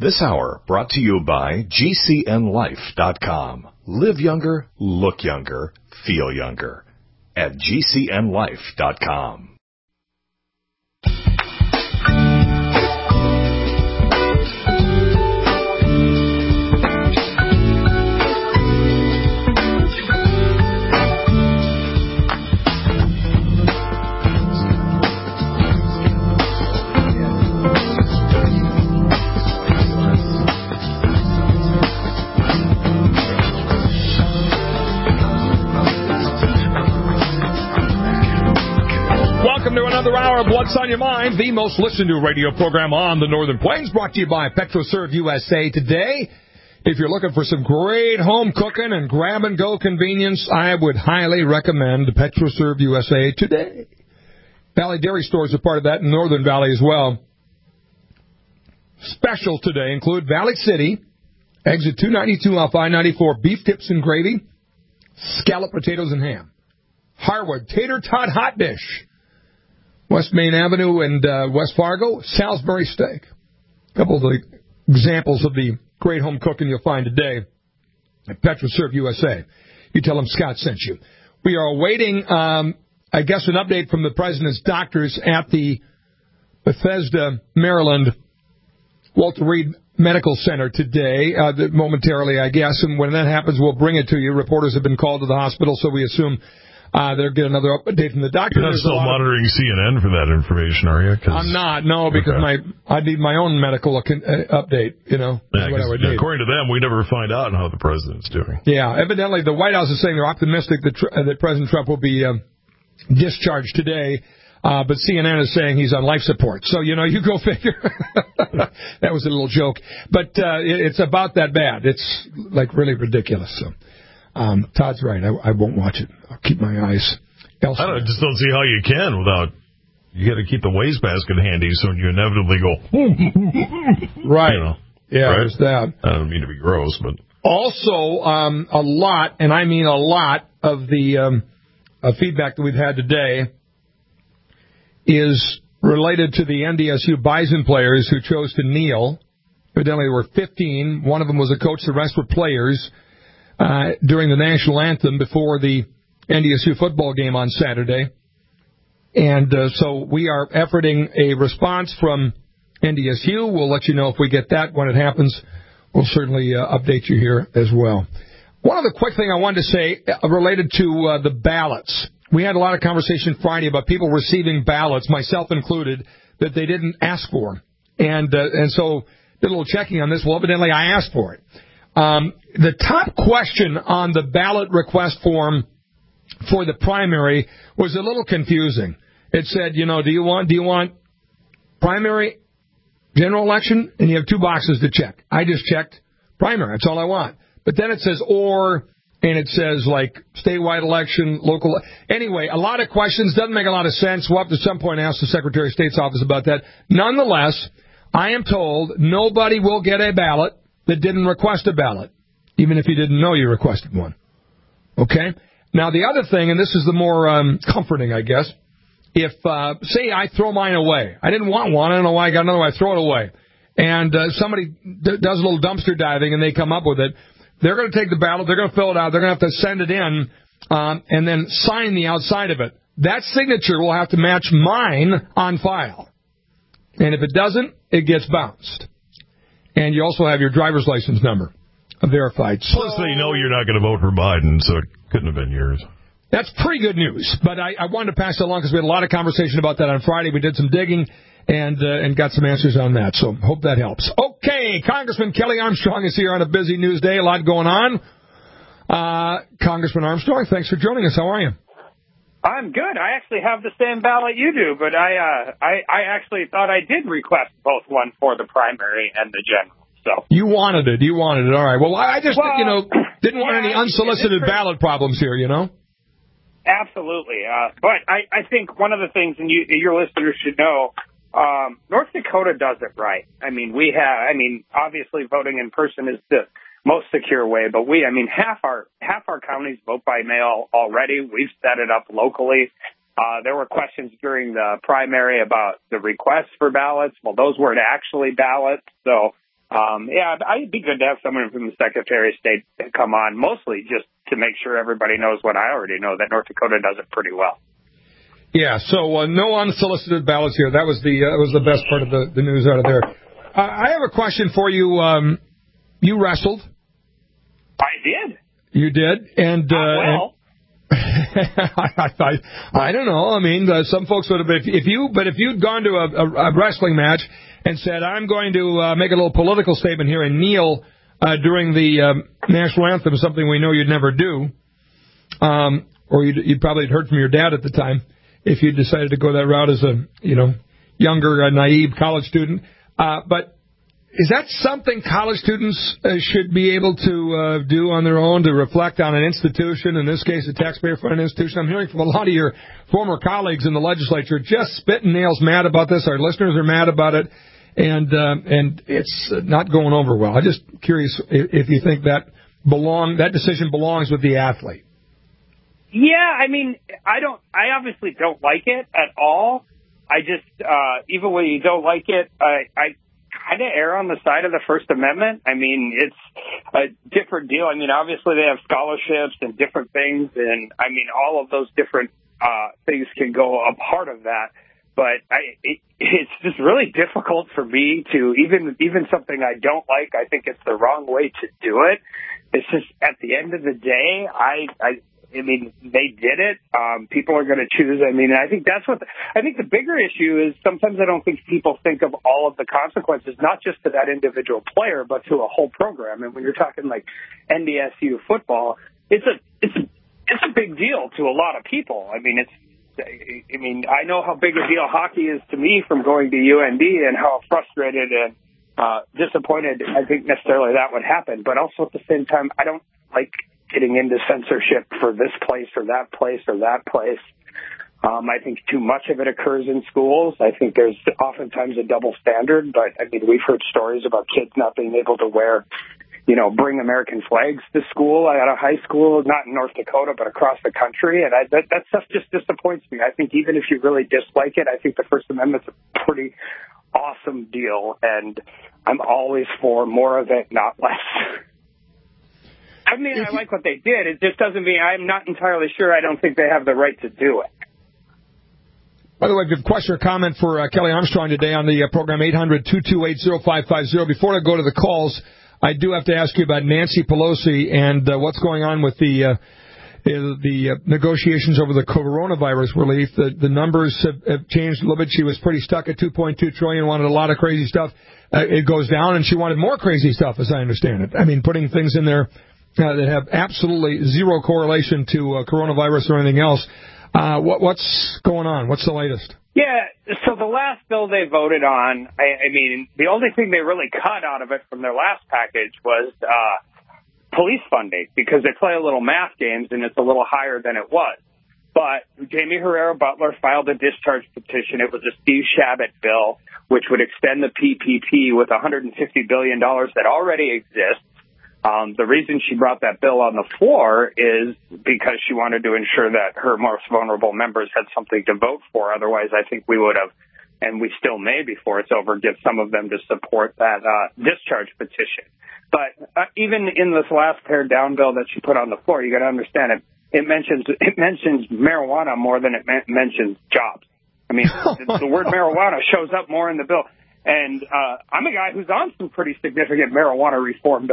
This hour brought to you by GCNLife.com. Live younger, look younger, feel younger at GCNLife.com. Welcome to another hour of What's on Your Mind, the most listened to radio program on the Northern Plains, brought to you by PetroServe USA. Today, if you're looking for some great home cooking and grab-and-go convenience, I would highly recommend PetroServe USA today. Valley Dairy Stores are part of that in Northern Valley as well. Specials today include Valley City, exit 292 off I-94, beef tips and gravy, scallop potatoes and ham. Harwood, tater tot hot dish. West Main Avenue and West Fargo, Salisbury steak. A couple of the examples of the great home cooking you'll find today at PetroServe USA. You tell them Scott sent you. We are awaiting, I guess, an update from the president's doctors at the Bethesda, Maryland, Walter Reed Medical Center today, momentarily, I guess. And when that happens, we'll bring it to you. Reporters have been called to the hospital, so we assume they'll get another update from the doctor. You're not still monitoring CNN for that information, are you? I'm not, no, because I need my own medical update, you know. Yeah, according to them, we never find out how the president's doing. Yeah, evidently the White House is saying they're optimistic that President Trump will be discharged today, but CNN is saying he's on life support. So, you know, you go figure. That was a little joke. But it's about that bad. It's, like, really ridiculous, so. Todd's right. I won't watch it. I'll keep my eyes elsewhere. I just don't see how you can without. You got to keep the wastebasket handy so you inevitably go. Right. You know, yeah, right? There's that. I don't mean to be gross, but also a lot, and I mean a lot of the feedback that we've had today is related to the NDSU Bison players who chose to kneel. Evidently, there were 15. One of them was a coach. The rest were players. During the national anthem before the NDSU football game on Saturday. And so we are efforting a response from NDSU. We'll let you know if we get that when it happens. We'll certainly update you here as well. One other quick thing I wanted to say related to the ballots. We had a lot of conversation Friday about people receiving ballots, myself included, that they didn't ask for. And so did a little checking on this. Well, evidently I asked for it. The top question on the ballot request form for the primary was a little confusing. It said, you know, do you want primary, general election? And you have two boxes to check. I just checked primary. That's all I want. But then it says or, and it says like statewide election, local. Anyway, a lot of questions. Doesn't make a lot of sense. We'll have to at some point ask the Secretary of State's office about that. Nonetheless, I am told nobody will get a ballot that didn't request a ballot, even if you didn't know you requested one. Okay? Now, the other thing, and this is the more comforting, I guess, if, say, I throw mine away. I didn't want one. I don't know why I got another one. I throw it away. And somebody does a little dumpster diving, and they come up with it. They're going to take the ballot. They're going to fill it out. They're going to have to send it in and then sign the outside of it. That signature will have to match mine on file. And if it doesn't, it gets bounced. And you also have your driver's license number verified. Plus, they know you're not going to vote for Biden, so it couldn't have been yours. That's pretty good news. But I wanted to pass it along because we had a lot of conversation about that on Friday. We did some digging and got some answers on that. So hope that helps. Okay, Congressman Kelly Armstrong is here on a busy news day. A lot going on. Congressman Armstrong, thanks for joining us. How are you? I'm good. I actually have the same ballot you do, but I actually thought I did request both one for the primary and the general. So you wanted it. All right. Well, I just didn't want any unsolicited ballot problems here. You know. Absolutely. But I think one of the things, and your listeners should know, North Dakota does it right. I mean, obviously voting in person is the most secure way, but half our counties vote by mail already. We've set it up locally. There were questions during the primary about the requests for ballots. Well, those weren't actually ballots. So, It'd be good to have someone from the Secretary of State come on, mostly just to make sure everybody knows what I already know, that North Dakota does it pretty well. Yeah, so no unsolicited ballots here. That was the best part of the news out of there. I have a question for you. You wrestled. I did. You did, and well. I don't know. I mean, some folks would have. If you'd gone to a wrestling match and said, "I'm going to make a little political statement here and kneel during the national anthem," something we know you'd never do, or you'd probably heard from your dad at the time if you decided to go that route as a younger, naive college student. But is that something college students should be able to do on their own to reflect on an institution, in this case a taxpayer-funded institution? I'm hearing from a lot of your former colleagues in the legislature just spitting nails mad about this. Our listeners are mad about it, and it's not going over well. I'm just curious if you think that decision belongs with the athlete. Yeah, I mean, I obviously don't like it at all. I just, even when you don't like it, I kind of err on the side of the First Amendment. I mean, it's a different deal. I mean, obviously they have scholarships and different things, and I mean, all of those different things can go a part of that. But it's just really difficult for me to, even something I don't like, I think it's the wrong way to do it. It's just, at the end of the day, I mean, they did it. People are going to choose. I mean, I think I think the bigger issue is sometimes I don't think people think of all of the consequences, not just to that individual player, but to a whole program. And when you're talking like NDSU football, it's a big deal to a lot of people. I mean, I know how big a deal hockey is to me from going to UND and how frustrated and disappointed I think necessarily that would happen. But also at the same time, I don't like getting into censorship for this place or that place or that place. I think too much of it occurs in schools. I think there's oftentimes a double standard, but I mean, we've heard stories about kids not being able to bring American flags to school at a high school, not in North Dakota, but across the country. And that stuff just disappoints me. I think even if you really dislike it, I think the First Amendment's a pretty awesome deal, and I'm always for more of it, not less. I mean, I like what they did. It just doesn't mean I'm not entirely sure. I don't think they have the right to do it. By the way, if you have a question or comment for Kelly Armstrong today on the program, 800-228-0550. Before I go to the calls, I do have to ask you about Nancy Pelosi and what's going on with the negotiations over the coronavirus relief. The numbers have changed a little bit. She was pretty stuck at $2.2 trillion, wanted a lot of crazy stuff. It goes down, and she wanted more crazy stuff, as I understand it. I mean, putting things in there that have absolutely zero correlation to coronavirus or anything else. What's going on? What's the latest? Yeah, so the last bill they voted on, I mean, the only thing they really cut out of it from their last package was police funding, because they play a little math games and it's a little higher than it was. But Jamie Herrera Butler filed a discharge petition. It was a Steve Chabot bill, which would extend the PPP with $150 billion that already exists. The reason she brought that bill on the floor is because she wanted to ensure that her most vulnerable members had something to vote for. Otherwise, I think we would have, and we still may before it's over, get some of them to support that discharge petition. But even in this last pared down bill that she put on the floor, you got to understand it mentions marijuana more than it mentions jobs. I mean, the word marijuana shows up more in the bill. And I'm a guy who's on some pretty significant marijuana reform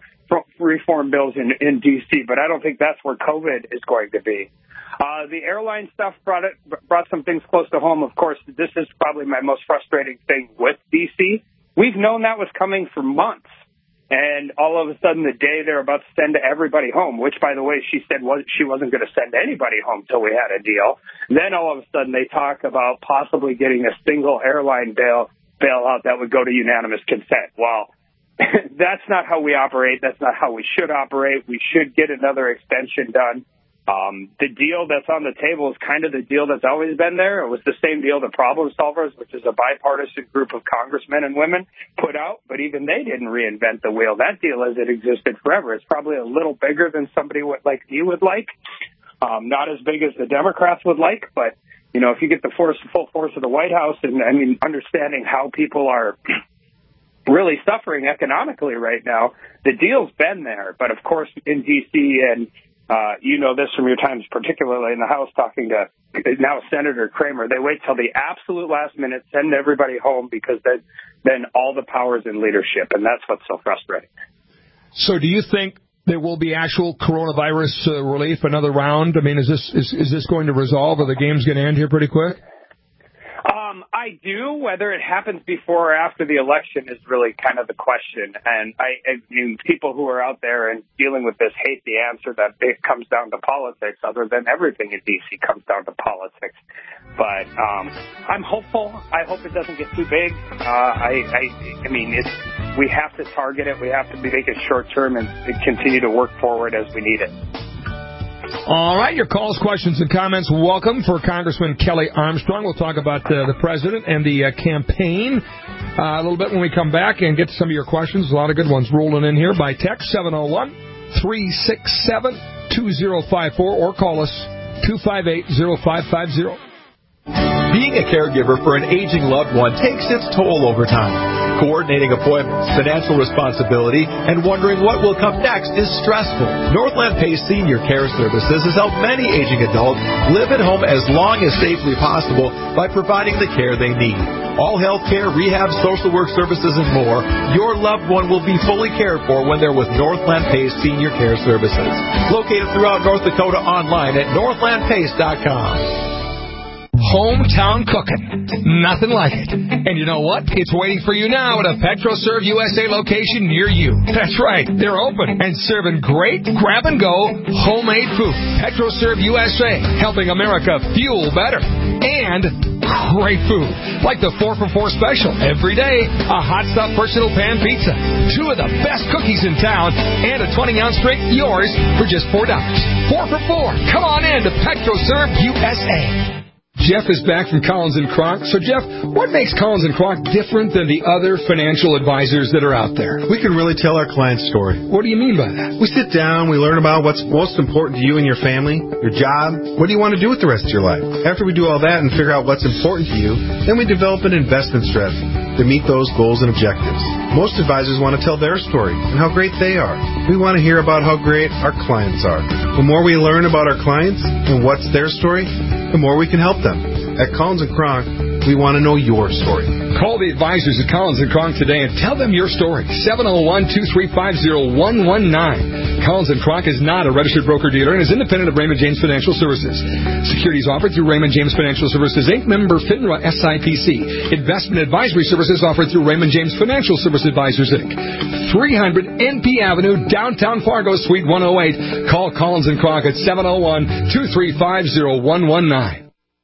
bills in D.C., but I don't think that's where COVID is going to be. The airline stuff brought some things close to home. Of course, this is probably my most frustrating thing with D.C. We've known that was coming for months. And all of a sudden, the day they're about to send everybody home, which, by the way, she said she wasn't going to send anybody home till we had a deal. Then all of a sudden, they talk about possibly getting a single airline bailout that would go to unanimous consent. Well, that's not how we operate. That's not how we should operate. We should get another extension done. The deal that's on the table is kind of the deal that's always been there. It was the same deal the Problem Solvers, which is a bipartisan group of congressmen and women, put out, but even they didn't reinvent the wheel. That deal as it existed forever. It's probably a little bigger than somebody like me would like. Not as big as the Democrats would like, but if you get the full force of the White House and, I mean, understanding how people are really suffering economically right now. The deal's been there, but of course in D.C. and you know this from your times, particularly in the House, talking to now Senator Kramer, they wait till the absolute last minute, send everybody home, because then all the power's in leadership, and that's what's so frustrating. So do you think there will be actual coronavirus relief, another round? I mean, is this going to resolve, or the game's going to end here pretty quick? I do. Whether it happens before or after the election is really kind of the question. And I mean, people who are out there and dealing with this hate the answer that it comes down to politics, other than everything in D.C. comes down to politics. But I'm hopeful. I hope it doesn't get too big. I mean, we have to target it. We have to make it short term and continue to work forward as we need it. All right, your calls, questions, and comments welcome for Congressman Kelly Armstrong. We'll talk about the president and the campaign a little bit when we come back and get to some of your questions. A lot of good ones rolling in here by text, 701-367-2054, or call us 258-0550. Being a caregiver for an aging loved one takes its toll over time. Coordinating appointments, financial responsibility, and wondering what will come next is stressful. Northland Pace Senior Care Services has helped many aging adults live at home as long as safely possible by providing the care they need. All health care, rehab, social work services, and more, your loved one will be fully cared for when they're with Northland Pace Senior Care Services. Located throughout North Dakota, online at northlandpace.com. Hometown cooking. Nothing like it. And you know what? It's waiting for you now at a PetroServe USA location near you. That's right. They're open and serving great grab-and-go homemade food. PetroServe USA, helping America fuel better. And great food, like the 4-for-4 special every day, a hot stuff personal pan pizza, 2 of the best cookies in town, and a 20-ounce drink, yours for just $4. 4-for-4. Come on in to PetroServe USA. Jeff is back from Collins & Kronk. So, Jeff, what makes Collins & Kronk different than the other financial advisors that are out there? We can really tell our client's story. What do you mean by that? We sit down, we learn about what's most important to you and your family, your job, what do you want to do with the rest of your life. After we do all that and figure out what's important to you, then we develop an investment strategy to meet those goals and objectives. Most advisors want to tell their story and how great they are. We want to hear about how great our clients are. The more we learn about our clients and what's their story, the more we can help them. At Collins & Kronk, we want to know your story. Call the advisors at Collins & Kronk today and tell them your story. 701-235-0119. Collins & Kronk is not a registered broker-dealer and is independent of Raymond James Financial Services. Securities offered through Raymond James Financial Services, Inc., member FINRA SIPC. Investment advisory services offered through Raymond James Financial Service Advisors, Inc. 300 NP Avenue, downtown Fargo, Suite 108. Call Collins & Kronk at 701-235-0119.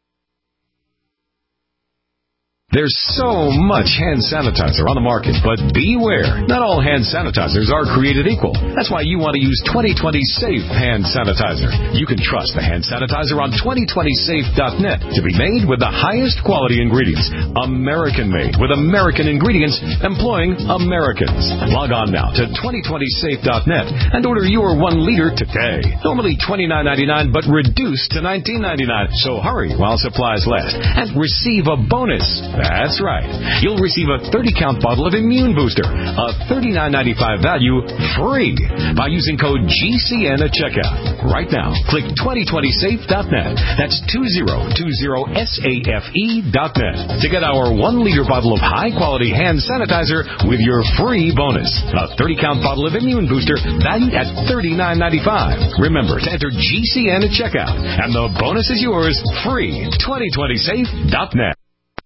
There's so much hand sanitizer on the market, but beware. Not all hand sanitizers are created equal. That's why you want to use 2020 Safe Hand Sanitizer. You can trust the hand sanitizer on 2020safe.net to be made with the highest quality ingredients. American-made with American ingredients employing Americans. Log on now to 2020safe.net and order your 1 liter today. Normally $29.99, but reduced to $19.99. So hurry while supplies last and receive a bonus. That's right. You'll receive a 30-count bottle of Immune Booster, a $39.95 value, free by using code GCN at checkout. Right now, click 2020safe.net. That's 2020safe.net to get our 1-liter bottle of high-quality hand sanitizer with your free bonus. A 30-count bottle of Immune Booster valued at $39.95. Remember to enter GCN at checkout, and the bonus is yours, free. 2020safe.net.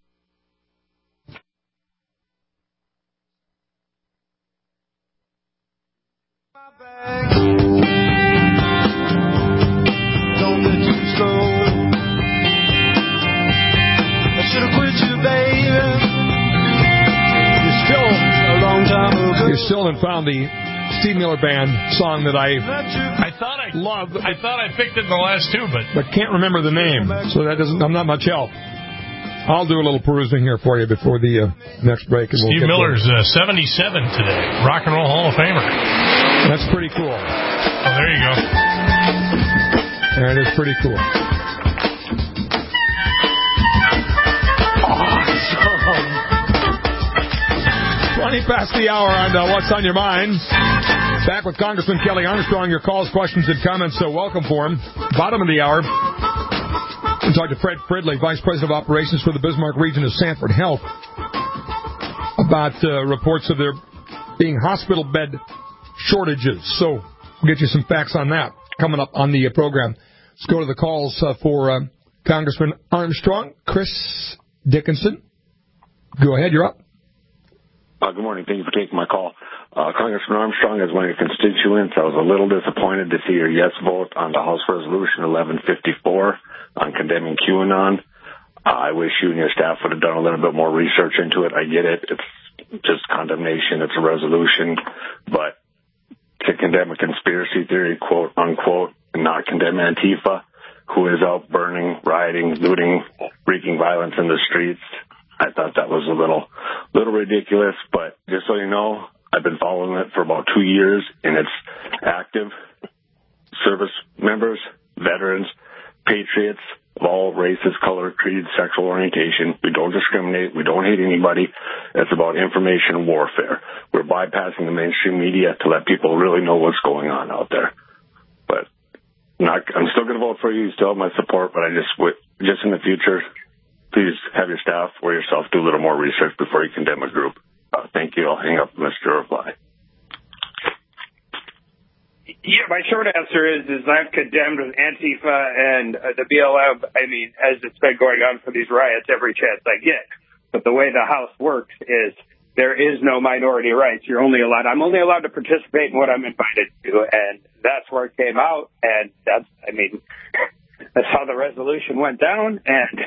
You still haven't found the Steve Miller Band song that I thought I love. I thought I picked it in the last 2, but can't remember the name, so I'm not much help. I'll do a little perusing here for you before the next break. And Steve Miller's 77 today, Rock and Roll Hall of Famer. That's pretty cool. Oh, there you go. That is pretty cool. 20 past the hour on What's on Your Mind. Back with Congressman Kelly Armstrong. Your calls, questions, and comments, so welcome for him. Bottom of the hour, we'll talk to Fred Fridley, Vice President of Operations for the Bismarck region of Sanford Health, about reports of there being hospital bed shortages. So we'll get you some facts on that coming up on the program. Let's go to the calls for Congressman Armstrong. Chris Dickinson. Go ahead, you're up. Good morning. Thank you for taking my call. Congressman Armstrong, as one of your constituents, I was a little disappointed to see your yes vote on the House Resolution 1154 on condemning QAnon. I wish you and your staff would have done a little bit more research into it. I get it. It's just condemnation. It's a resolution. But to condemn a conspiracy theory, quote, unquote, and not condemn Antifa, who is out burning, rioting, looting, wreaking violence in the streets, I thought that was a little ridiculous. But just so you know, I've been following it for about 2 years, and it's active service members, veterans, patriots of all races, color, creed, sexual orientation. We don't discriminate. We don't hate anybody. It's about information warfare. We're bypassing the mainstream media to let people really know what's going on out there. But I'm still going to vote for you. You still have my support, but I just in the future, please have your staff or yourself do a little more research before you condemn a group. Thank you. I'll hang up and let you reply. Yeah, my short answer is I've condemned Antifa and the BLM, as it's been going on for these riots every chance I get. But the way the House works is there is no minority rights. I'm only allowed to participate in what I'm invited to, and that's where it came out, and that's how the resolution went down, and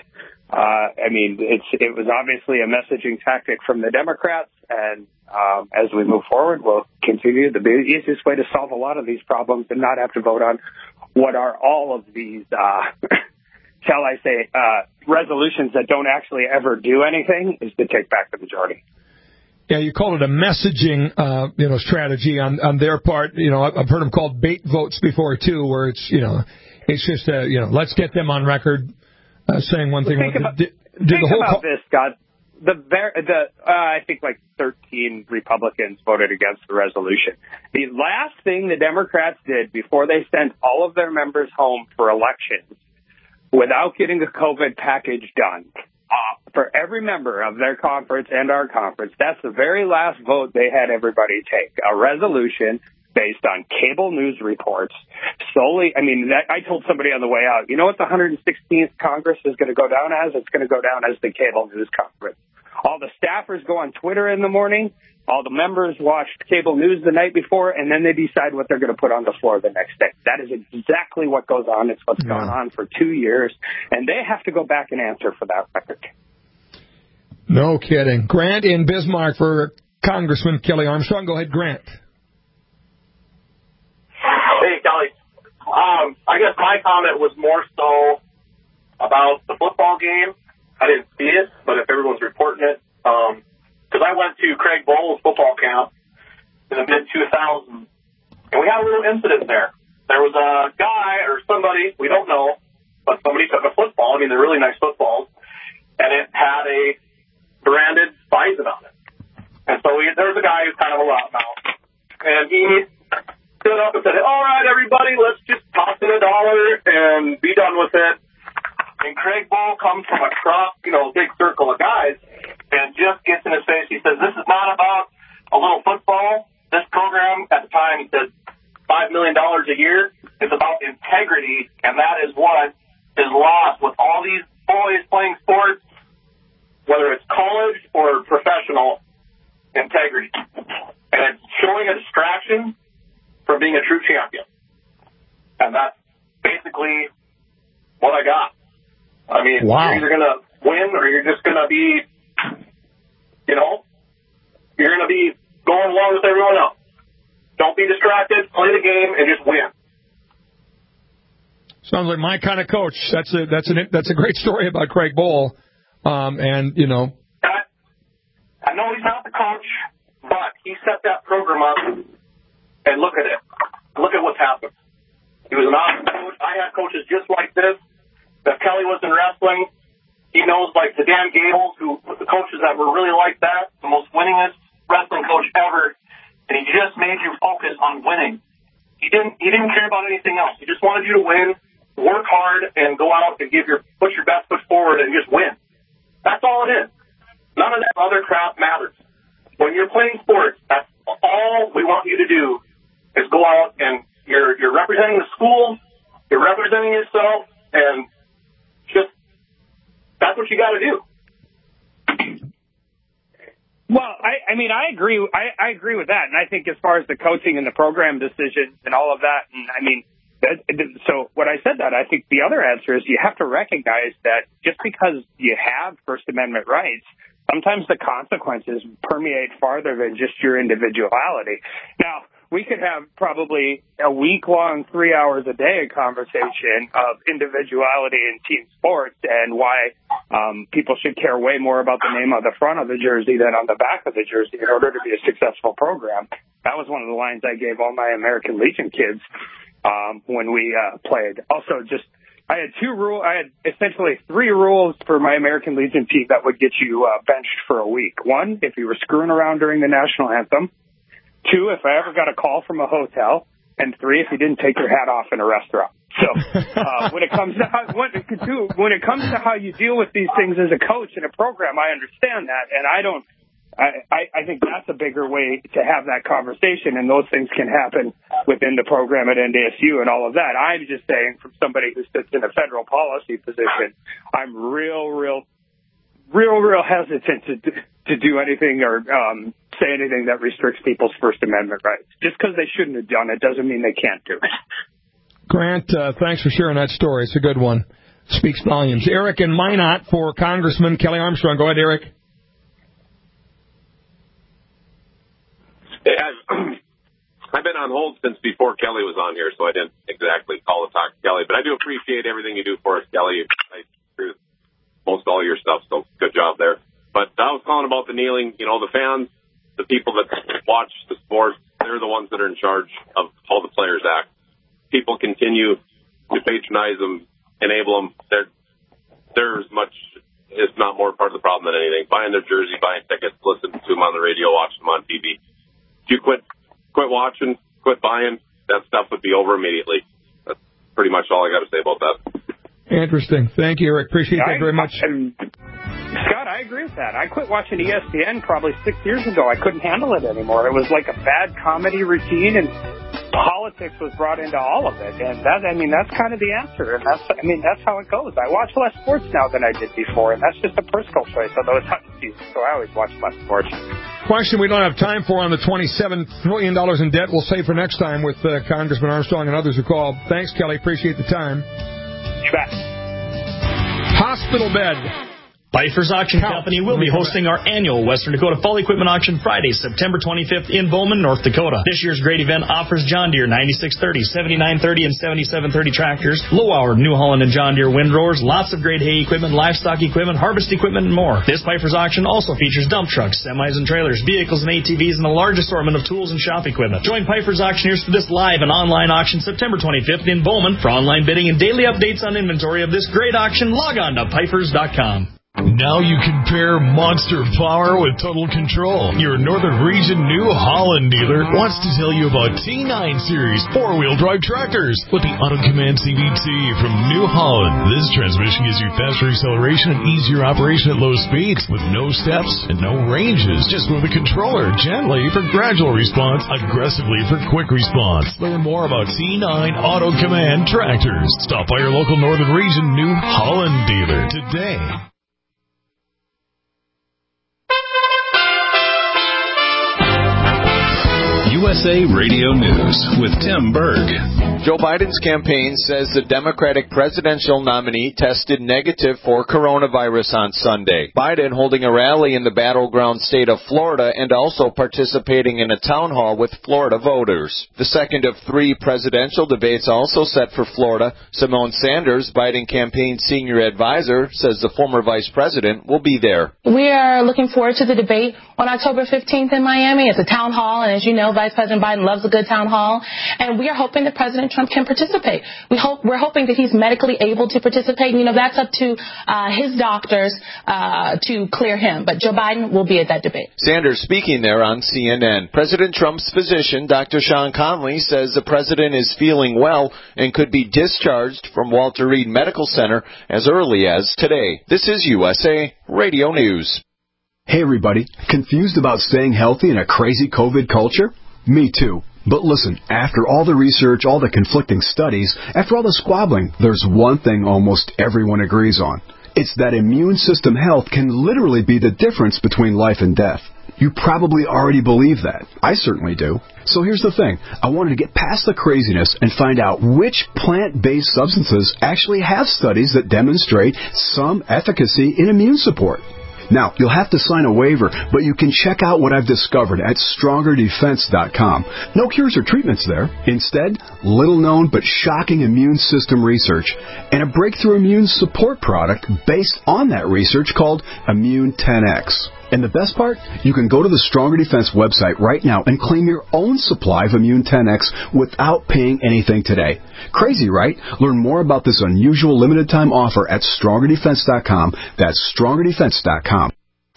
it was obviously a messaging tactic from the Democrats, and as we move forward, we'll continue. The easiest way to solve a lot of these problems and not have to vote on what are all of these, shall I say, resolutions that don't actually ever do anything is to take back the majority. Yeah, you call it a messaging, strategy on their part. I've heard them called bait votes before too, where it's just let's get them on record saying one thing. Think about this, Scott. I think 13 Republicans voted against the resolution. The last thing the Democrats did before they sent all of their members home for elections without getting a COVID package done for every member of their conference and our conference, that's the very last vote they had everybody take. A resolution based on cable news reports solely. I told somebody on the way out, you know what the 116th Congress is going to go down as? It's going to go down as the cable news conference. All the staffers go on Twitter in the morning. All the members watched cable news the night before, and then they decide what they're going to put on the floor the next day. That is exactly what goes on. It's what's gone on for 2 years, and they have to go back and answer for that record. No kidding. Grant in Bismarck for Congressman Kelly Armstrong. Go ahead, Grant. Hey, Kelly. I guess my comment was more so about the football game. I didn't see it, but if everyone's reporting it, because I went to Craig Bowles' football camp in the mid-2000s, and we had a little incident there. There was a guy or somebody, we don't know, but somebody took a football. They're really nice footballs, and it had a branded Bison on it. And so there was a guy who's kind of a loudmouth, and he stood up and said, all right, everybody, let's just toss in $1 and be done with it. And Craig Ball comes from across, big circle of guys and just gets in his face. He says, this is not about a little football. This program at the time, he said, $5 million a year is about integrity, and that is what is lost with all these boys playing sports, whether it's college or professional, integrity. And it's showing a distraction from being a true champion. And that's basically what I got. Wow. You're either going to win or you're just going to be, you're going to be going along with everyone else. Don't be distracted, play the game, and just win. Sounds like my kind of coach. That's a great story about Craig Bowl. I know he's not the coach, but he set that program up, and look at it. Look at what's happened. He was an awesome coach. I had coaches just like this. If Kelly was in wrestling, he knows the Dan Gables, the coaches that were really like that, the most winningest wrestling coach ever, and he just made you focus on winning. He didn't care about anything else. He just wanted you to win, work hard, and go out and put your best foot forward and just win. That's all it is. None of that other crap matters. When you're playing sports, that's all we want you to do is go out and you're representing the school, you're representing yourself, and just that's what you got to do. Well, I mean, I agree. I agree with that, and I think as far as the coaching and the program decisions and all of that, and I mean, so when I said that, I think the other answer is you have to recognize that just because you have First Amendment rights, sometimes the consequences permeate farther than just your individuality. Now, we could have probably a week-long, 3 hours a day conversation of individuality in team sports and why people should care way more about the name on the front of the jersey than on the back of the jersey in order to be a successful program. That was one of the lines I gave all my American Legion kids when we played. Also, I had essentially 3 rules for my American Legion team that would get you benched for a week. 1, if you were screwing around during the national anthem. 2, if I ever got a call from a hotel, and 3, if you didn't take your hat off in a restaurant. So when it comes to how you deal with these things as a coach in a program, I understand that, and I think that's a bigger way to have that conversation, and those things can happen within the program at NDSU and all of that. I'm just saying, from somebody who sits in a federal policy position, I'm real hesitant to do anything or say anything that restricts people's First Amendment rights. Just because they shouldn't have done it doesn't mean they can't do it. Grant, thanks for sharing that story. It's a good one. Speaks volumes. Eric in Minot for Congressman Kelly Armstrong. Go ahead, Eric. Hey, I've been on hold since before Kelly was on here, so I didn't exactly call to talk to Kelly. But I do appreciate everything you do for us, Kelly. I agree with most all your stuff, so good job there. But I was calling about the kneeling. You know, the fans, the people that watch the sport, they're the ones that are in charge of how the players act. People continue to patronize them, enable them. They're as much, if not more, part of the problem than anything. Buying their jersey, buying tickets, listening to them on the radio, watching them on TV. If you quit watching, quit buying, that stuff would be over immediately. That's pretty much all I got to say about that. Interesting. Thank you, Eric. Appreciate that very much. Scott, I agree with that. I quit watching ESPN probably 6 years ago. I couldn't handle it anymore. It was like a bad comedy routine, and politics was brought into all of it. And that's kind of the answer. And that's how it goes. I watch less sports now than I did before, and that's just a personal choice, although it's hunting season, so I always watch less sports. Question we don't have time for on the $27 trillion in debt. We'll save for next time with Congressman Armstrong and others who called. Thanks, Kelly. Appreciate the time. You bet. Hospital bed. Pfeiffer's Auction Company will be hosting our annual Western Dakota Fall Equipment Auction Friday, September 25th in Bowman, North Dakota. This year's great event offers John Deere 9630, 7930, and 7730 tractors, low-hour New Holland and John Deere windrowers, lots of great hay equipment, livestock equipment, harvest equipment, and more. This Pfeiffer's Auction also features dump trucks, semis and trailers, vehicles and ATVs, and a large assortment of tools and shop equipment. Join Pfeiffer's Auctioneers for this live and online auction September 25th in Bowman. For online bidding and daily updates on inventory of this great auction, log on to Pfeiffers.com. Now you can pair monster power with total control. Your Northern Region New Holland dealer wants to tell you about T9 Series 4-wheel drive tractors with the Auto Command CVT from New Holland. This transmission gives you faster acceleration and easier operation at low speeds with no steps and no ranges. Just with a controller, gently for gradual response, aggressively for quick response. Learn more about T9 Auto Command tractors. Stop by your local Northern Region New Holland dealer today. USA Radio News with Tim Berg. Joe Biden's campaign says the Democratic presidential nominee tested negative for coronavirus on Sunday. Biden holding a rally in the battleground state of Florida and also participating in a town hall with Florida voters. The second of 3 presidential debates also set for Florida. Simone Sanders, Biden campaign senior advisor, says the former vice president will be there. We are looking forward to the debate on October 15th in Miami. It's a town hall, and as you know, Vice President Biden loves a good town hall. And we are hoping that President President Trump can participate. We're hoping that he's medically able to participate. And, that's up to his doctors to clear him. But Joe Biden will be at that debate. Sanders speaking there on CNN. President Trump's physician, Dr. Sean Conley, says the president is feeling well and could be discharged from Walter Reed Medical Center as early as today. This is USA Radio News. Hey everybody, confused about staying healthy in a crazy COVID culture? Me too. But listen, after all the research, all the conflicting studies, after all the squabbling, there's one thing almost everyone agrees on. It's that immune system health can literally be the difference between life and death. You probably already believe that. I certainly do. So here's the thing. I wanted to get past the craziness and find out which plant-based substances actually have studies that demonstrate some efficacy in immune support. Now, you'll have to sign a waiver, but you can check out what I've discovered at StrongerDefense.com. No cures or treatments there. Instead, little-known but shocking immune system research and a breakthrough immune support product based on that research called Immune 10X. And the best part? You can go to the Stronger Defense website right now and claim your own supply of Immune 10X without paying anything today. Crazy, right? Learn more about this unusual limited-time offer at StrongerDefense.com. That's StrongerDefense.com.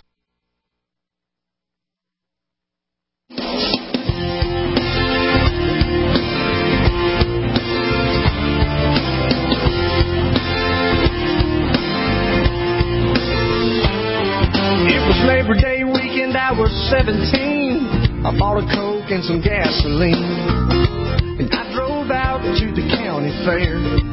Labor Day weekend, I was 17. I bought a Coke and some gasoline, and I drove out to the county fair.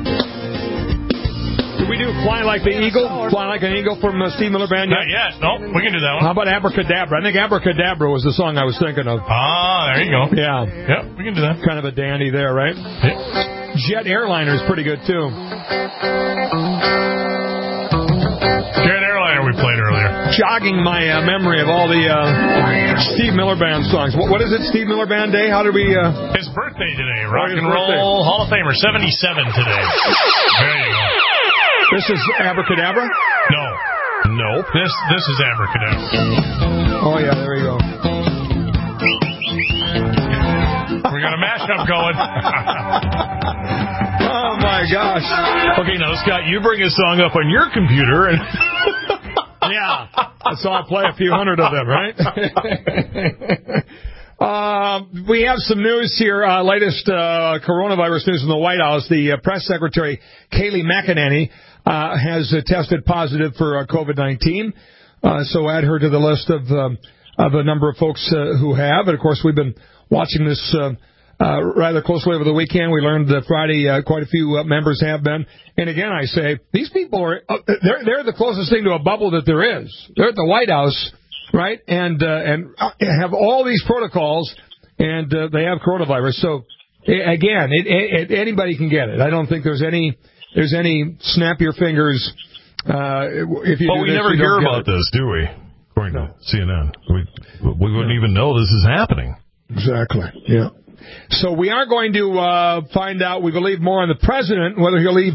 Did we do Fly Like the Eagle? Fly Like an Eagle from Steve Miller Band? Not yet. No, we can do that one. How about Abracadabra? I think Abracadabra was the song I was thinking of. Ah, there you go. Yeah. Yep, we can do that. Kind of a dandy there, right? Yep. Jet Airliner is pretty good, too. Jet Airliner we played earlier. Jogging my memory of all the Steve Miller Band songs. What is it, Steve Miller Band Day? How did we... His birthday today. Rock and Roll Hall of Famer, 77 today. There you go. This is Abracadabra? No. This is Abracadabra. Oh, yeah, there you go. We got a mashup going. Oh, my gosh. Okay, now, Scott, you bring a song up on your computer and... Yeah, so I'll play a few hundred of them, right? We have some news here, latest coronavirus news in the White House. The press secretary, Kayleigh McEnany, has tested positive for COVID-19. So add her to the list of a number of folks who have. And, of course, we've been watching this rather closely over the weekend. We learned that Friday quite a few members have been. And again, I say, these people are, they're the closest thing to a bubble that there is. They're at the White House, right? And have all these protocols, and they have coronavirus. So, again, anybody can get it. I don't think there's any snap your fingers if you do we never hear about this, do we? According to CNN. We wouldn't even know this is happening. Exactly, yeah. So we are going to find out, we believe, more on the president, whether he'll leave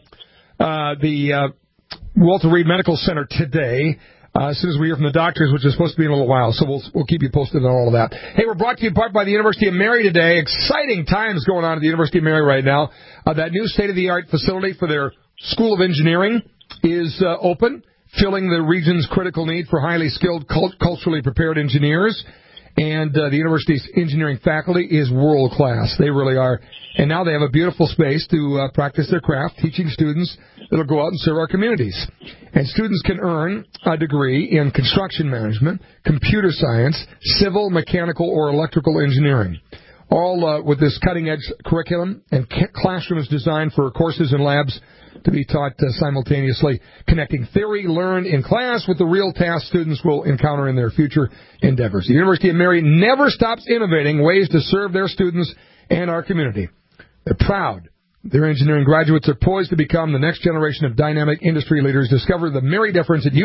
the Walter Reed Medical Center today, as soon as we hear from the doctors, which is supposed to be in a little while. So we'll keep you posted on all of that. Hey, we're brought to you in part by the University of Mary today. Exciting times going on at the University of Mary right now. That new state-of-the-art facility for their School of Engineering is open, filling the region's critical need for highly skilled, culturally prepared engineers. And the university's engineering faculty is world-class. They really are. And now they have a beautiful space to practice their craft, teaching students that will go out and serve our communities. And students can earn a degree in construction management, computer science, civil, mechanical, or electrical engineering. All with this cutting-edge curriculum and classrooms designed for courses and labs to be taught simultaneously, connecting theory learned in class with the real tasks students will encounter in their future endeavors. The University of Mary never stops innovating ways to serve their students and our community. They're proud. Their engineering graduates are poised to become the next generation of dynamic industry leaders. Discover the Mary difference at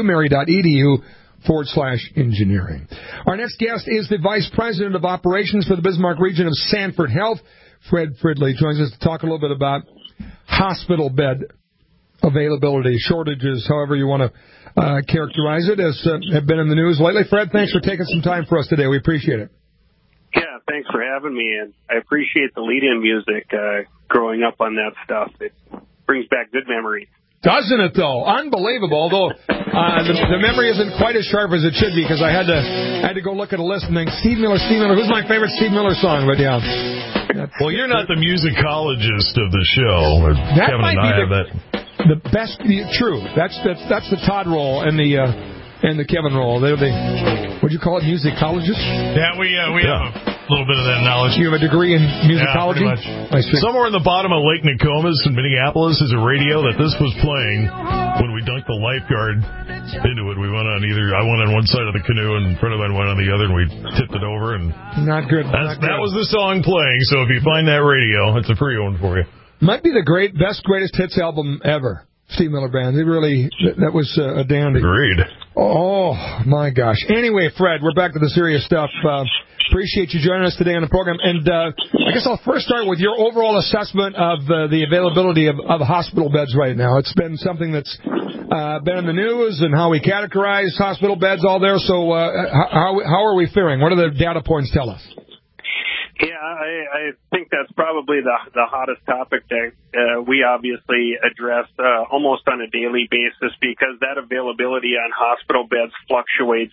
umary.edu/engineering. Our next guest is the Vice President of Operations for the Bismarck region of Sanford Health. Fred Fridley joins us to talk a little bit about hospital bed availability, shortages, however you want to characterize it, as have been in the news lately. Fred, thanks for taking some time for us today. We appreciate it. Yeah, thanks for having me, and I appreciate the lead-in music. growing up on that stuff. It brings back good memories. Doesn't it, though? Unbelievable. Although the memory isn't quite as sharp as it should be, because I had to go look at a list and think, Steve Miller. Who's my favorite Steve Miller song? But yeah. Well, you're not the musicologist of the show. That Kevin might and I be have that. the best. True. That's the Todd role and the Kevin role. They're the, what'd you call it, musicologist? Yeah, we have a little bit of that knowledge. You have a degree in musicology? Yeah, pretty much. Somewhere in the bottom of Lake Nokomis in Minneapolis is a radio that this was playing when we dunked the lifeguard into it. We went on I went on one side of the canoe and a friend of mine went on the other, and we tipped it over. And not good. That was the song playing. So if you find that radio, it's a free one for you. Might be the greatest hits album ever. Steve Miller Band. That was a dandy. Agreed. Oh, my gosh. Anyway, Fred, we're back to the serious stuff. Appreciate you joining us today on the program. And I guess I'll first start with your overall assessment of the availability of hospital beds right now. It's been something that's been in the news, and how we categorize hospital beds all there. So how are we faring? What do the data points tell us? Yeah, I think that's probably the hottest topic that we obviously address almost on a daily basis, because that availability on hospital beds fluctuates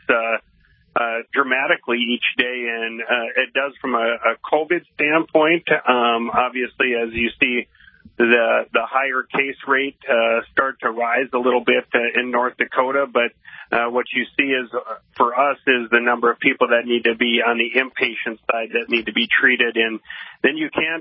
dramatically each day, and it does from a COVID standpoint. Obviously, as you see the higher case rate start to rise a little bit in North Dakota, but what you see is, for us, is the number of people that need to be on the inpatient side that need to be treated. And then you can't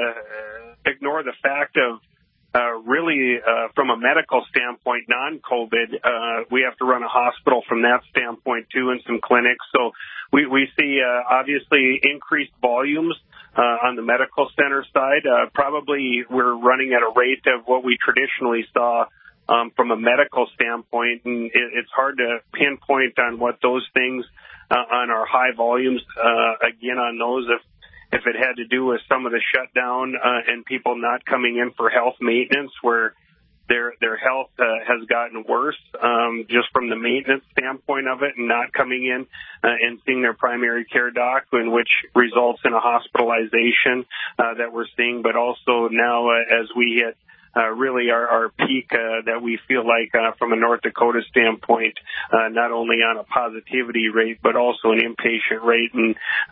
ignore the fact of really, from a medical standpoint, non-COVID, we have to run a hospital from that standpoint, too, and some clinics. So we see, obviously, increased volumes on the medical center side. Probably we're running at a rate of what we traditionally saw from a medical standpoint, and it's hard to pinpoint on what those things on our high volumes, again, on those, if it had to do with some of the shutdown and people not coming in for health maintenance, where their health has gotten worse just from the maintenance standpoint of it, and not coming in and seeing their primary care doc, in which results in a hospitalization that we're seeing. But also now, as we hit really our peak that we feel like from a North Dakota standpoint, not only on a positivity rate, but also an inpatient rate. And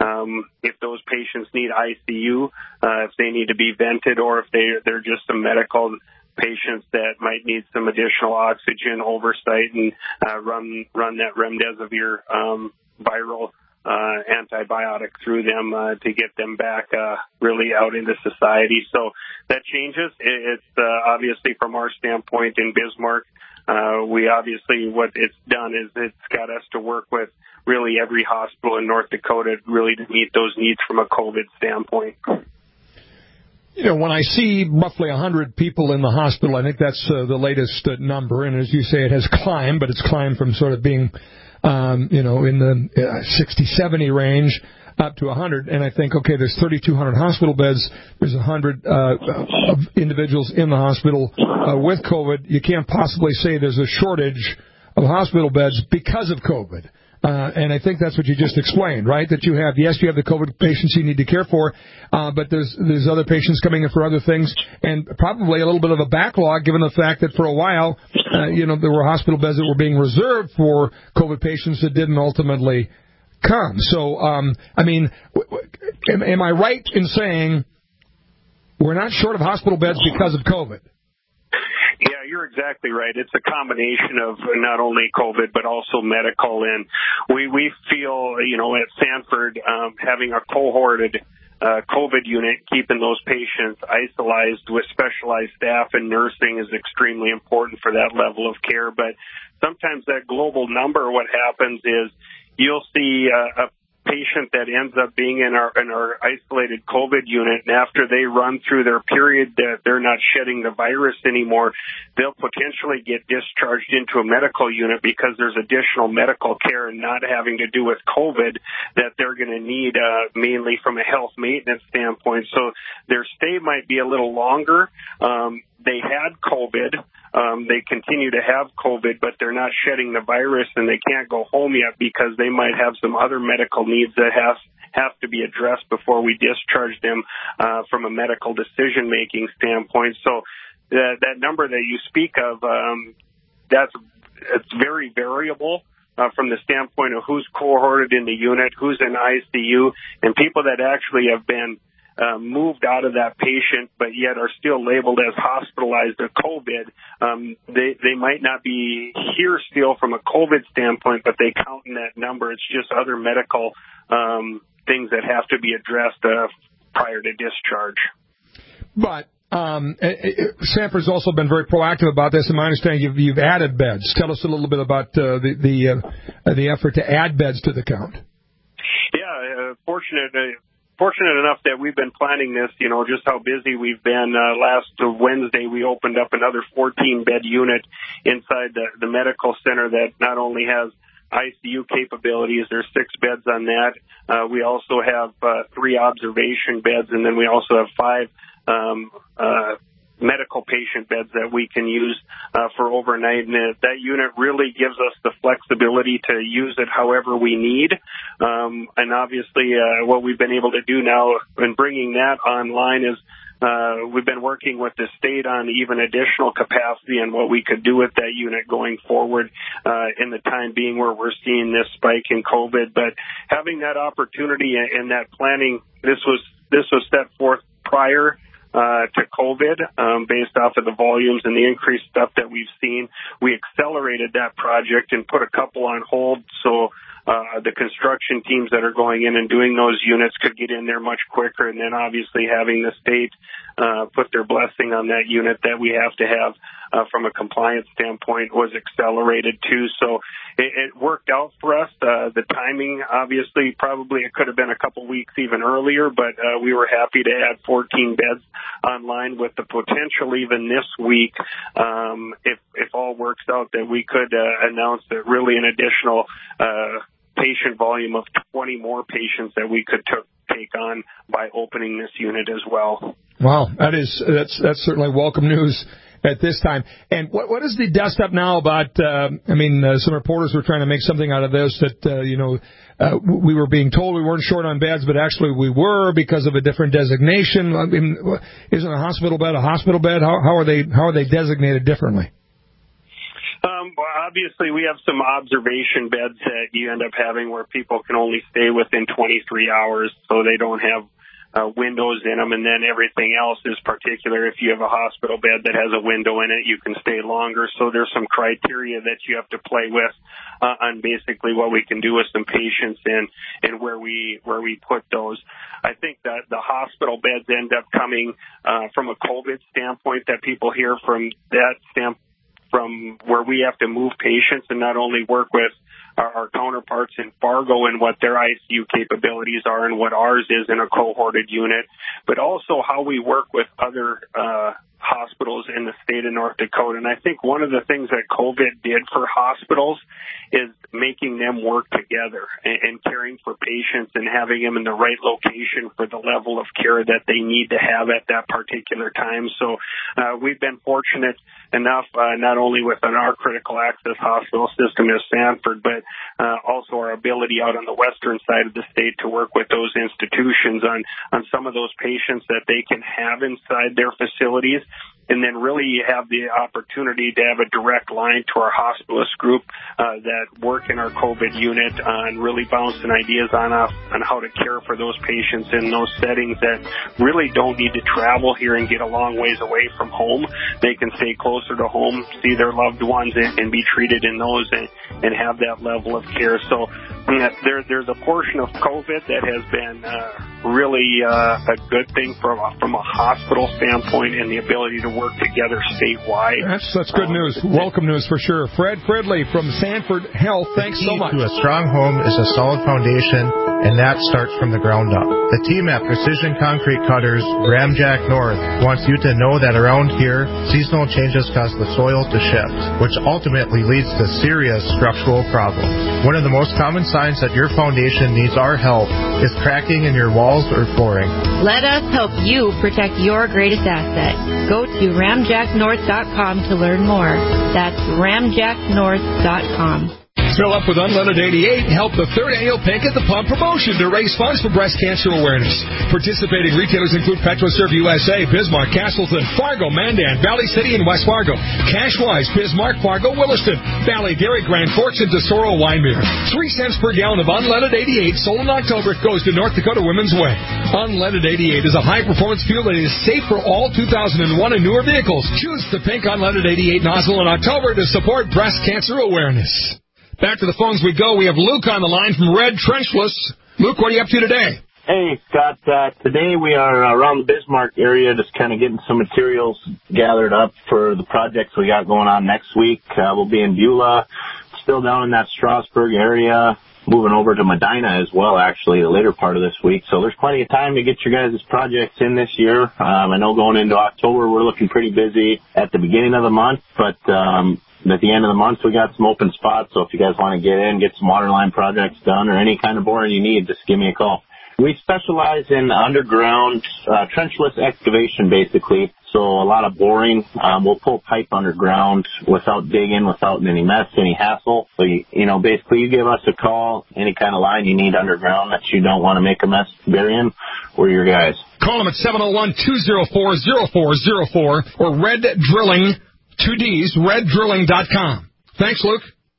if those patients need ICU, if they need to be vented, or if they're just some medical patients that might need some additional oxygen oversight, and run that remdesivir viral antibiotic through them to get them back really out into society. So that changes. It's obviously, from our standpoint in Bismarck, we obviously, what it's done is it's got us to work with really every hospital in North Dakota really to meet those needs from a COVID standpoint. You know, when I see roughly 100 people in the hospital, I think that's the latest number. And as you say, it has climbed, but it's climbed from sort of being in the 60, 70 range up to 100. And I think, okay, there's 3,200 hospital beds. There's 100 individuals in the hospital with COVID. You can't possibly say there's a shortage of hospital beds because of COVID. And I think that's what you just explained, right? That you have the COVID patients you need to care for, but there's other patients coming in for other things, and probably a little bit of a backlog, given the fact that for a while, there were hospital beds that were being reserved for COVID patients that didn't ultimately come. So, am I right in saying we're not short of hospital beds because of COVID? Yeah, you're exactly right. It's a combination of not only COVID, but also medical. And we feel, at Sanford, having a cohorted COVID unit, keeping those patients isolated with specialized staff and nursing is extremely important for that level of care. But sometimes that global number, what happens is you'll see a patient that ends up being in our isolated COVID unit, and after they run through their period that they're not shedding the virus anymore, they'll potentially get discharged into a medical unit because there's additional medical care and not having to do with COVID that they're going to need mainly from a health maintenance standpoint. So their stay might be a little longer. They had COVID. They continue to have COVID, but they're not shedding the virus, and they can't go home yet because they might have some other medical needs that have to be addressed before we discharge them from a medical decision-making standpoint. So that number that you speak of, it's very variable from the standpoint of who's cohorted in the unit, who's in ICU, and people that actually have been moved out of that patient, but yet are still labeled as hospitalized with COVID. They might not be here still from a COVID standpoint, but they count in that number. It's just other medical things that have to be addressed prior to discharge. But Sanford's also been very proactive about this, and my understanding you've added beds. Tell us a little bit about the effort to add beds to the count. Yeah, fortunate enough that we've been planning this, just how busy we've been. Last Wednesday, we opened up another 14-bed unit inside the medical center that not only has ICU capabilities. There's 6 beds on that. We also have 3 observation beds, and then we also have 5 medical patient beds that we can use for overnight. And that unit really gives us the flexibility to use it however we need. And obviously, what we've been able to do now in bringing that online is we've been working with the state on even additional capacity and what we could do with that unit going forward in the time being where we're seeing this spike in COVID. But having that opportunity and that planning, this was set forth prior to COVID, based off of the volumes and the increased stuff that we've seen. We accelerated that project and put a couple on hold so the construction teams that are going in and doing those units could get in there much quicker. And then obviously having the state put their blessing on that unit that we have to have from a compliance standpoint was accelerated too. So it worked out for us. The timing, obviously, probably it could have been a couple weeks even earlier, but we were happy to add 14 beds online with the potential even this week, if all works out, that we could announce that really an additional patient volume of 20 more patients that we could take on by opening this unit as well. Wow, that's certainly welcome news at this time. And what is the dust up now about? Some reporters were trying to make something out of this that we were being told we weren't short on beds, but actually we were because of a different designation. I mean, isn't a hospital bed a hospital bed? How are they designated differently? Well, obviously, we have some observation beds that you end up having where people can only stay within 23 hours, so they don't have windows in them, and then everything else is particular. If you have a hospital bed that has a window in it, you can stay longer. So there's some criteria that you have to play with on basically what we can do with some patients and where we put those. I think that the hospital beds end up coming from a COVID standpoint that people hear from that standpoint, from where we have to move patients and not only work with our counterparts in Fargo and what their ICU capabilities are and what ours is in a cohorted unit, but also how we work with other hospitals in the state of North Dakota. And I think one of the things that COVID did for hospitals is making them work together and caring for patients and having them in the right location for the level of care that they need to have at that particular time. So we've been fortunate enough, not only within our critical access hospital system as Sanford, but also our ability out on the western side of the state to work with those institutions on some of those patients that they can have inside their facilities. And then really you have the opportunity to have a direct line to our hospitalist group that work in our COVID unit on really bouncing ideas on how to care for those patients in those settings that really don't need to travel here and get a long ways away from home. They can stay closer to home, see their loved ones, and be treated in those and have that level of care. So there's a portion of COVID that has been really a good thing from a hospital standpoint and the ability to work together statewide. That's good news. Welcome news for sure. Fred Fridley from Sanford Health, thanks so much. A strong home is a solid foundation, and that starts from the ground up. The team at Precision Concrete Cutters, Ramjack North, wants you to know that around here, seasonal changes cause the soil to shift, which ultimately leads to serious structural problems. One of the most common signs that your foundation needs our help is cracking in your walls or flooring. Let us help you protect your greatest asset. Go to ramjacknorth.com to learn more. That's ramjacknorth.com. Fill up with Unleaded 88 and help the 3rd annual Pink at the Pump promotion to raise funds for breast cancer awareness. Participating retailers include PetroServe USA, Bismarck, Castleton, Fargo, Mandan, Valley City, and West Fargo. Cashwise, Bismarck, Fargo, Williston, Valley, Dairy, Grand Forks, and Tesoro Wine Beer. 3 cents per gallon of Unleaded 88 sold in October goes to North Dakota Women's Way. Unleaded 88 is a high-performance fuel that is safe for all 2001 and newer vehicles. Choose the Pink Unleaded 88 nozzle in October to support breast cancer awareness. Back to the phones we go. We have Luke on the line from Red Trenchless. Luke, what are you up to today? Hey, Scott. Today we are around the Bismarck area just kind of getting some materials gathered up for the projects we got going on next week. We'll be in Beulah, still down in that Strasburg area, moving over to Medina as well, actually, the later part of this week. So there's plenty of time to get your guys' projects in this year. I know going into October we're looking pretty busy at the beginning of the month, but at the end of the month, we got some open spots, so if you guys want to get in, get some waterline projects done or any kind of boring you need, just give me a call. We specialize in underground trenchless excavation, basically, so a lot of boring. We'll pull pipe underground without digging, without any mess, any hassle. So, basically you give us a call, any kind of line you need underground that you don't want to make a mess burying, we're your guys. Call them at 701-204-0404 or Red Drilling, 2Ds, reddrilling.com. Thanks, Luke.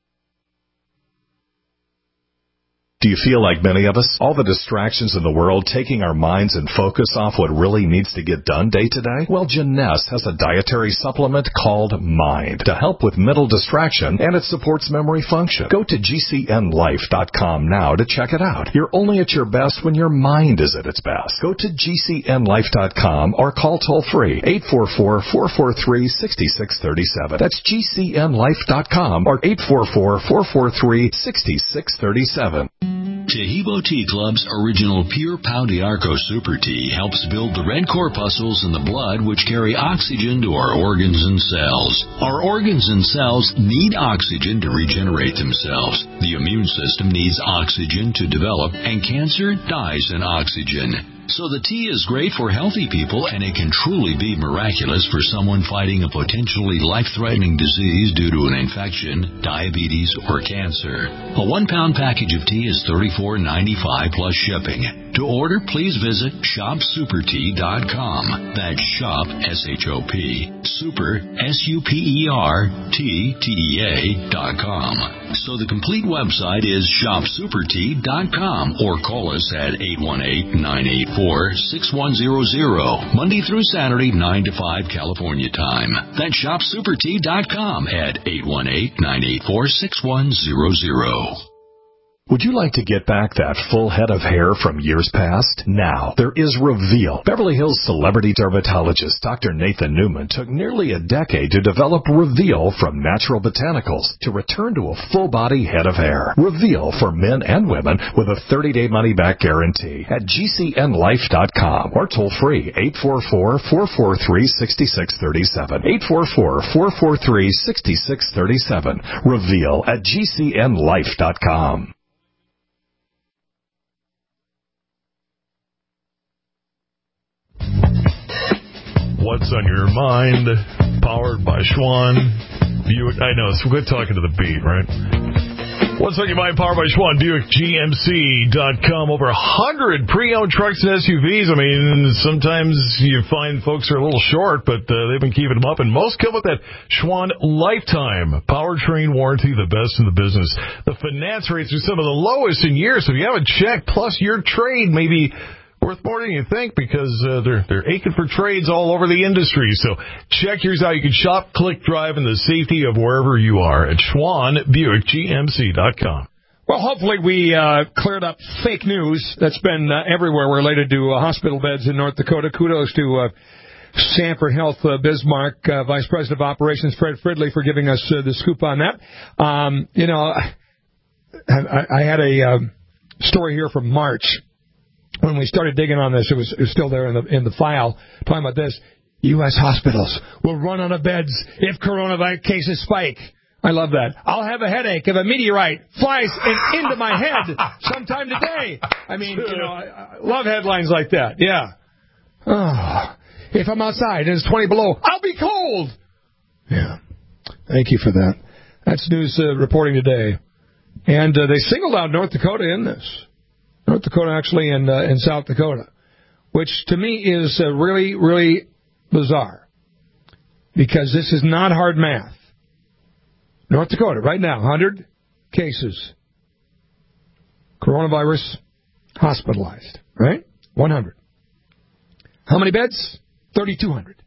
Do you feel like many of us? All the distractions in the world taking our minds and focus off what really needs to get done day to day? Well, Jeunesse has a dietary supplement called Mind to help with mental distraction, and it supports memory function. Go to GCNlife.com now to check it out. You're only at your best when your mind is at its best. Go to GCNlife.com or call toll-free 844-443-6637. That's GCNlife.com or 844-443-6637. Tahibo Tea Club's original Pure Pau d'Arco Super Tea helps build the red corpuscles in the blood which carry oxygen to our organs and cells. Our organs and cells need oxygen to regenerate themselves. The immune system needs oxygen to develop, and cancer dies in oxygen. So the tea is great for healthy people, and it can truly be miraculous for someone fighting a potentially life-threatening disease due to an infection, diabetes, or cancer. A 1-pound package of tea is $34.95 plus shipping. To order, please visit shopsupertea.com. That's shop, S-H-O-P, super, SUPERTTEA.com. So the complete website is shopsupertea.com, or call us at 818-984-6100, Monday through Saturday, 9 to 5 California time. That's shopsupertea.com at 818-984-6100. Would you like to get back that full head of hair from years past? Now, there is Reveal. Beverly Hills celebrity dermatologist Dr. Nathan Newman took nearly a decade to develop Reveal from natural botanicals to return to a full-body head of hair. Reveal for men and women with a 30-day money-back guarantee at GCNlife.com or toll-free 844-443-6637. 844-443-6637. Reveal at GCNlife.com. What's on your mind? Powered by Schwann Buick. I know, it's good talking to the beat, right? What's on your mind? Powered by Schwann Buick, GMC.com. Over 100 pre-owned trucks and SUVs. I mean, sometimes you find folks are a little short, but they've been keeping them up. And most come with that Schwann lifetime powertrain warranty, the best in the business. The finance rates are some of the lowest in years. So if you have a check plus your trade, maybe worth more than you think, because they're aching for trades all over the industry. So check yours out. You can shop, click, drive in the safety of wherever you are at Schwann Buick, GMC.com. Well, hopefully we cleared up fake news that's been everywhere related to hospital beds in North Dakota. Kudos to Sanford Health Bismarck, Vice President of Operations Fred Fridley, for giving us the scoop on that. I had a story here from March. When we started digging on this, it was still there in the file, talking about this. U.S. hospitals will run out of beds if coronavirus cases spike. I love that. I'll have a headache if a meteorite flies into my head sometime today. I mean, I love headlines like that. Yeah. Oh, if I'm outside and it's 20 below, I'll be cold. Yeah. Thank you for that. That's news reporting today. And they singled out North Dakota in this. North Dakota actually and South Dakota, which to me is really, really bizarre because this is not hard math. North Dakota, right now, 100 cases. Coronavirus hospitalized, right? 100. How many beds? 3,200.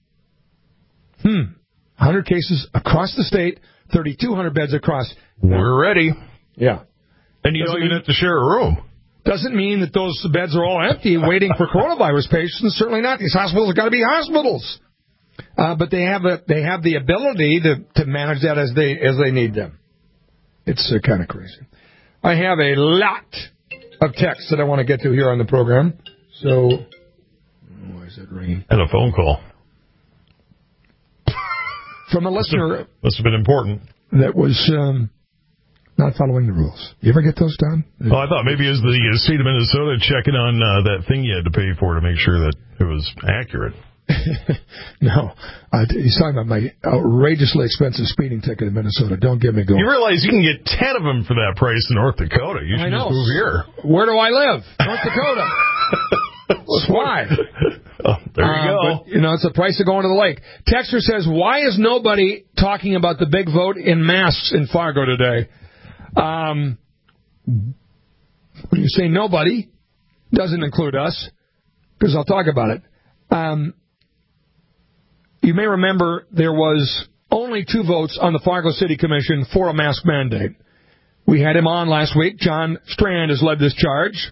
100 cases across the state, 3,200 beds across. We're ready. Yeah. And you don't even have to share a room. Doesn't mean that those beds are all empty waiting for coronavirus patients. Certainly not. These hospitals have got to be hospitals. But they have the ability to manage that as they need them. It's kind of crazy. I have a lot of texts that I want to get to here on the program. So, why is it ringing? And a phone call. From a listener. Must have been important. That was not following the rules. You ever get those done? Oh, I thought maybe it was the state of Minnesota checking on that thing you had to pay for to make sure that it was accurate. No. He's talking about my outrageously expensive speeding ticket in Minnesota. Don't get me going. You realize you can get 10 of them for that price in North Dakota. You should just move here. Where do I live? North Dakota. Why? Oh, there you go. But, it's the price of going to the lake. Texter says, why is nobody talking about the big vote in masks in Fargo today? When you say nobody, doesn't include us, because I'll talk about it. You may remember there was only 2 votes on the Fargo City Commission for a mask mandate. We had him on last week. John Strand has led this charge.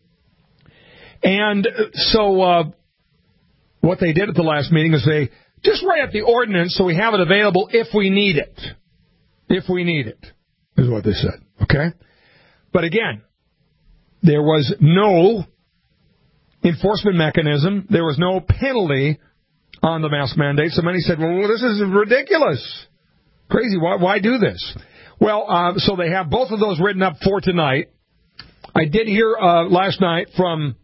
And so what they did at the last meeting is they just write up the ordinance so we have it available if we need it. If we need it, is what they said. Okay? But again, there was no enforcement mechanism. There was no penalty on the mask mandate. So many said, well, this is ridiculous. Crazy. Why do this? Well, so they have both of those written up for tonight. I did hear last night from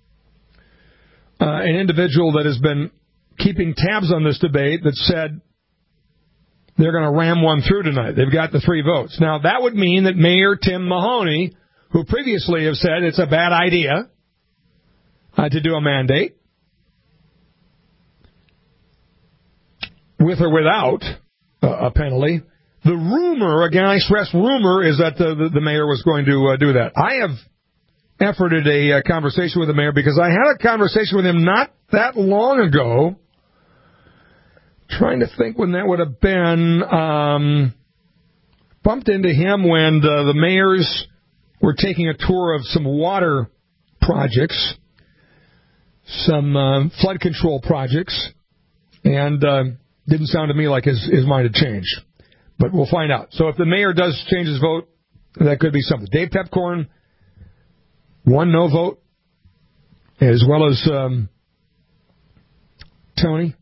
an individual that has been keeping tabs on this debate that said they're going to ram one through tonight. They've got the 3 votes. Now, that would mean that Mayor Tim Mahoney, who previously have said it's a bad idea to do a mandate, with or without a penalty. The rumor, again, I stress rumor, is that the mayor was going to do that. I have efforted a conversation with the mayor because I had a conversation with him not that long ago. Trying to think when that would have been. Bumped into him when the mayors were taking a tour of some water projects, some flood control projects, and didn't sound to me like his mind had changed. But we'll find out. So if the mayor does change his vote, that could be something. Dave Pepcorn, 1 no vote, as well as Tony,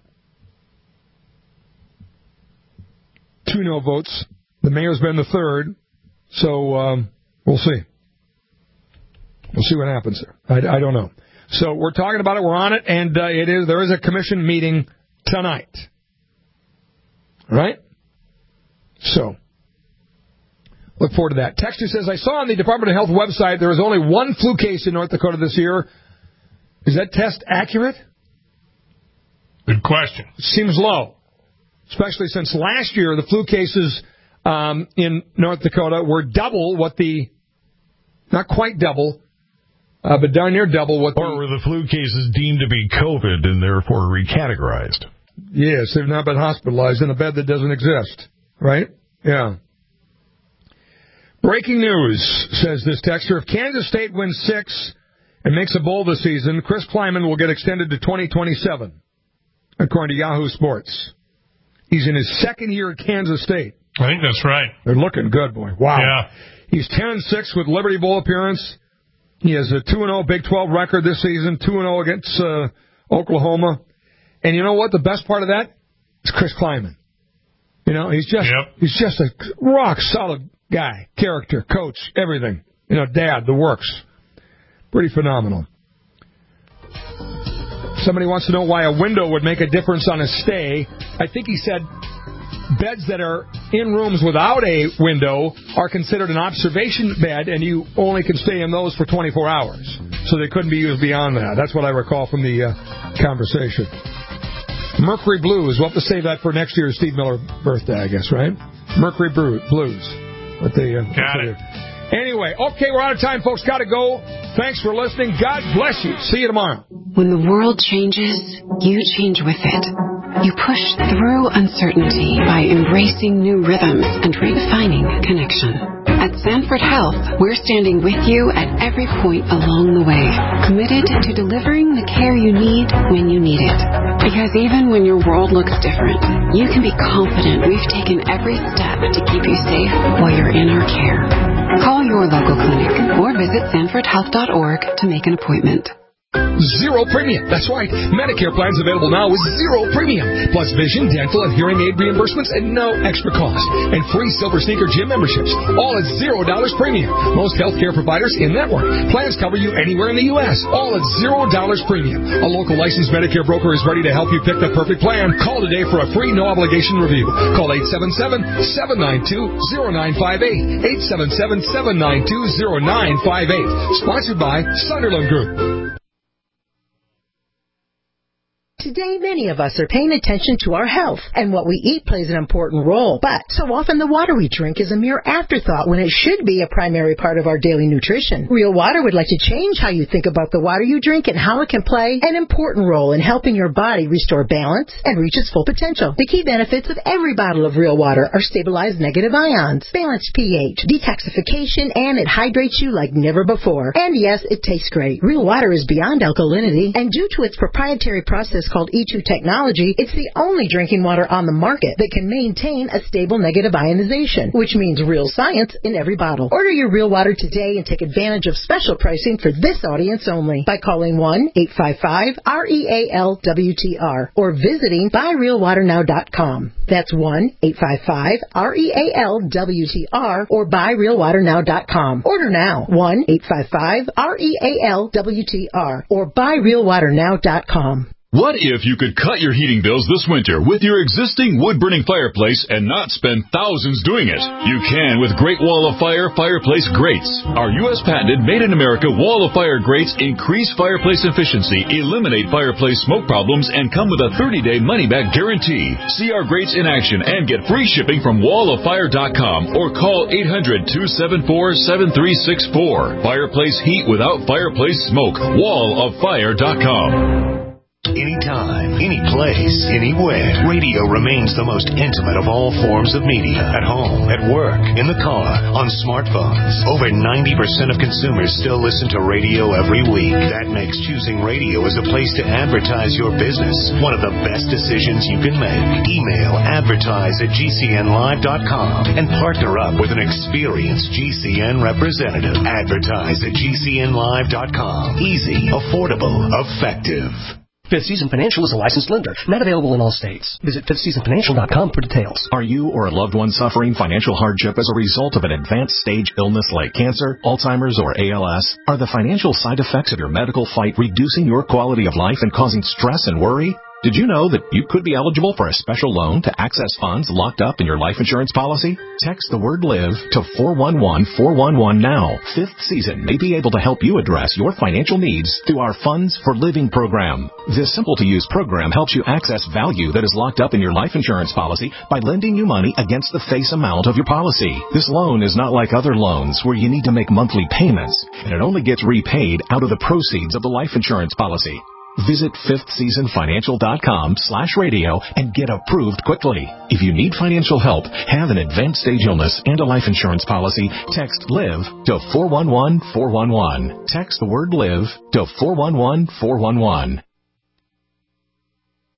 2 no votes. The mayor's been the 3rd, so we'll see. We'll see what happens there. I don't know. So we're talking about it. We're on it, and there is a commission meeting tonight. All right? So, look forward to that. Texter says, I saw on the Department of Health website there is only 1 flu case in North Dakota this year. Is that test accurate? Good question. Seems low, especially since last year the flu cases in North Dakota were double what not quite double, but darn near double what Or were the flu cases deemed to be COVID and therefore recategorized? Yes, they've now been hospitalized in a bed that doesn't exist. Right? Yeah. Breaking news, says this texter. If Kansas State wins 6 and makes a bowl this season, Chris Kleiman will get extended to 2027, according to Yahoo Sports. He's in his 2nd year at Kansas State. I think that's right. They're looking good, boy. Wow. Yeah. He's 10-6 with Liberty Bowl appearance. He has a 2-0 Big 12 record this season, 2-0 against Oklahoma. And you know what? The best part of that is Chris Kleiman. He's just a rock-solid guy, character, coach, everything. Dad, the works. Pretty phenomenal. Somebody wants to know why a window would make a difference on a stay. I think he said beds that are in rooms without a window are considered an observation bed, and you only can stay in those for 24 hours. So they couldn't be used beyond that. That's what I recall from the conversation. Mercury Blues. We'll have to save that for next year's Steve Miller birthday, I guess, right? Mercury Blues. But they, got it. Anyway, okay, we're out of time, folks. Got to go. Thanks for listening. God bless you. See you tomorrow. When the world changes, you change with it. You push through uncertainty by embracing new rhythms and redefining connection. At Sanford Health, we're standing with you at every point along the way, committed to delivering the care you need when you need it. Because even when your world looks different, you can be confident we've taken every step to keep you safe while you're in our care. Call your local clinic or visit sanfordhealth.org to make an appointment. Zero premium. That's right. Medicare plans available now with zero premium. Plus vision, dental, and hearing aid reimbursements at no extra cost. And free Silver Sneaker gym memberships. All at $0 premium. Most healthcare providers in-network. Plans cover you anywhere in the U.S. All at $0 premium. A local licensed Medicare broker is ready to help you pick the perfect plan. Call today for a free no-obligation review. Call 877-792-0958. 877-792-0958. Sponsored by Sunderland Group. Today, many of us are paying attention to our health, and what we eat plays an important role. But so often the water we drink is a mere afterthought when it should be a primary part of our daily nutrition. Real Water would like to change how you think about the water you drink and how it can play an important role in helping your body restore balance and reach its full potential. The key benefits of every bottle of Real Water are stabilized negative ions, balanced pH, detoxification, and it hydrates you like never before. And yes, it tastes great. Real Water is beyond alkalinity, and due to its proprietary process called E2 technology, it's the only drinking water on the market that can maintain a stable negative ionization, which means real science in every bottle. Order your Real Water today and take advantage of special pricing for this audience only by calling 1-855-REAL-WTR or visiting buyrealwaternow.com. That's 1-855-REAL-WTR or buyrealwaternow.com. Order now. 1-855-REAL-WTR or buyrealwaternow.com. What if you could cut your heating bills this winter with your existing wood-burning fireplace and not spend thousands doing it? You can with Great Wall of Fire fireplace grates. Our U.S. patented made-in-America Wall of Fire grates increase fireplace efficiency, eliminate fireplace smoke problems, and come with a 30-day money-back guarantee. See our grates in action and get free shipping from walloffire.com or call 800-274-7364. Fireplace heat without fireplace smoke. walloffire.com. Anytime, any place, anywhere. Radio remains the most intimate of all forms of media. At home, at work, in the car, on smartphones. Over 90% of consumers still listen to radio every week. That makes choosing radio as a place to advertise your business one of the best decisions you can make. Email advertise@gcnlive.com and partner up with an experienced GCN representative. Advertise@gcnlive.com. Easy, affordable, effective. Fifth Season Financial is a licensed lender, not available in all states. Visit fifthseasonfinancial.com for details. Are you or a loved one suffering financial hardship as a result of an advanced stage illness like cancer, Alzheimer's, or ALS? Are the financial side effects of your medical fight reducing your quality of life and causing stress and worry? Did you know that you could be eligible for a special loan to access funds locked up in your life insurance policy? Text the word LIVE to 411-411 now. Fifth Season may be able to help you address your financial needs through our Funds for Living program. This simple-to-use program helps you access value that is locked up in your life insurance policy by lending you money against the face amount of your policy. This loan is not like other loans where you need to make monthly payments, and it only gets repaid out of the proceeds of the life insurance policy. Visit fifthseasonfinancial.com/radio and get approved quickly. If you need financial help, have an advanced stage illness, and a life insurance policy, text LIVE to 411-411. Text the word LIVE to 411-411.